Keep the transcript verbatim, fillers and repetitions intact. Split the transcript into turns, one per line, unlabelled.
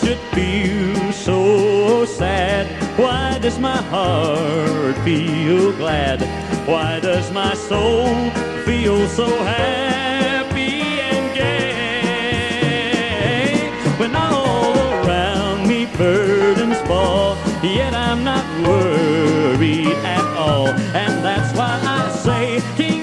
it feel so sad? Why does my heart feel glad? Why does my soul feel so happy and gay? When all around me burdens fall, yet I'm not worried at all. And that's why I say, King